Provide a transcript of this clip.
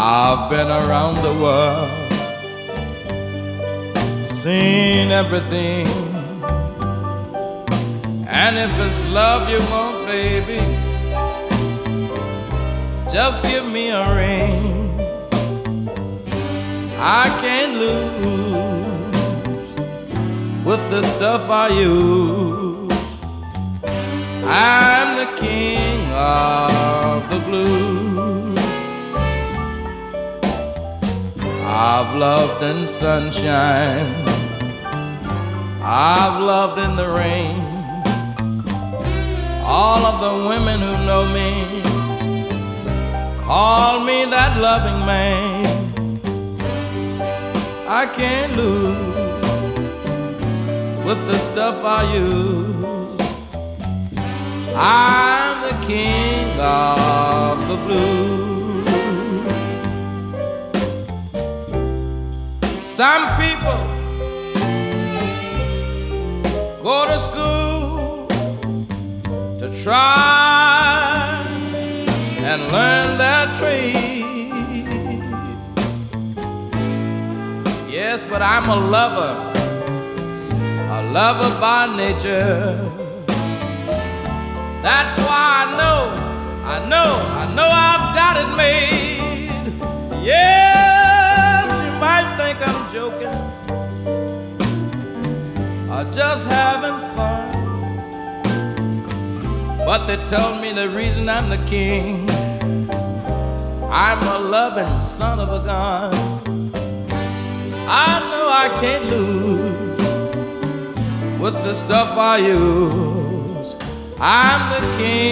I've been around the world, seen everything. And if it's love you want, baby, just give me a ring. I can't lose with the stuff I use. I'm the king of the blues. I've loved in sunshine, I've loved in the rain. All of the women who know me call me that loving man. I can't lose with the stuff I use. I'm the king of the blues. Some people go to school to try and learn their trade. Yes, but I'm a lover by nature. That's why I know I've got it made. Yes, you might think I'm joking or just having fun, but they told me the reason I'm the king, I'm a loving son of a gun. I know I can't lose with the stuff I use. I'm the king